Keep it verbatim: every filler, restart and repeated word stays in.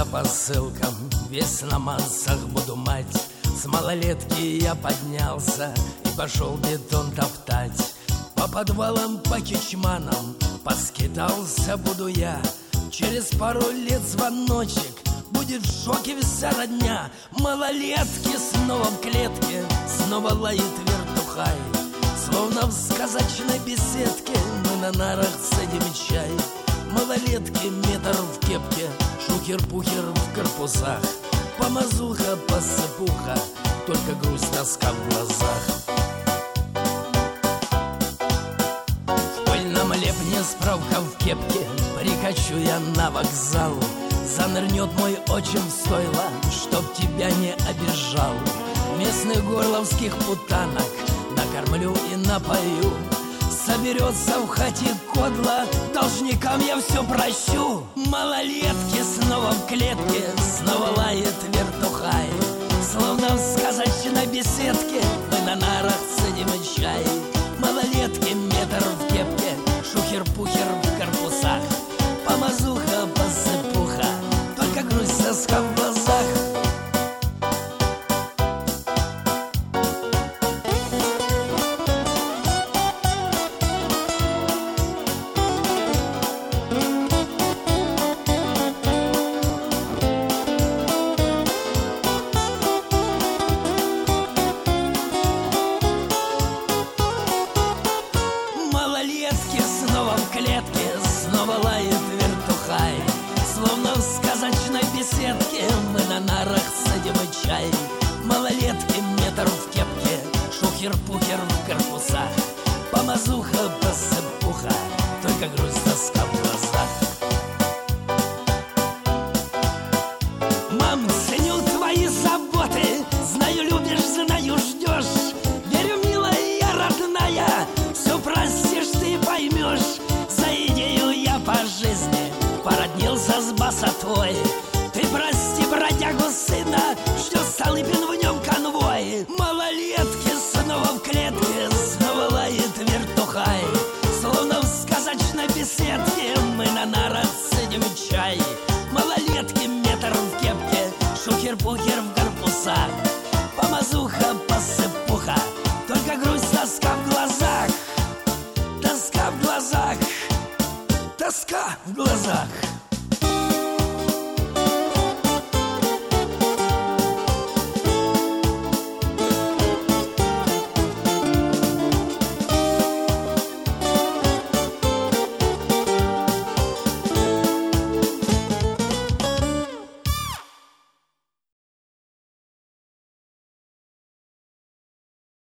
посылкам, весь на массах буду мать. С малолетки я поднялся и пошел бетон топтать. По подвалам, по кичманам поскитался буду я. Через пару лет звоночек, будет в шоке вся родня. Малолетки снова в клетке, снова лает вертухай. Словно в сказочной беседке мы на нарах садим чай. Малолетки метр в кепке, шухер-пухер в корпусах. Помазуха, посыпуха, только грусть, тоска в глазах. В пыльном лепне справка в кепке, прикачу я на вокзал. Занырнет мой отчим в стойло, чтоб тебя не обижал. Местных горловских путанок накормлю и напою. Соберется в хате кодло, должникам я все прощу. Малолетки снова в клетке, снова лает вертухай. Словно в сказочной беседке мы на нарах садим чай. Малолетки метр в кепке, шухер-пухер в корпусах. Помазуха, посыпуха, только грусть, тоска в глазах. Малолетки снова в клетке, снова лает вертухай. Словно в сказочной беседке мы на нарах садим чай. Малолетки метр в кепке, шухер-пухер в корпусах. Помазуха, посыпуха, только грусть, тоска в глазах. Мам, ценю твои заботы, знаю, любишь, знаю, ждешь. Верю, милая, родная, все простишь, ты поймешь. За идею я по жизни породнился с басотой. Ты прости, бродягу сына, что Столыпин в нем конвой. Малолетки снова в клетке, снова лает вертухай. Словно в сказочной беседке мы на нарах садим чай. Малолетки метр в кепке, шухер-пухер в корпусах. Помазуха, посыпуха, только грусть, тоска в глазах. Тоска в глазах, тоска в глазах.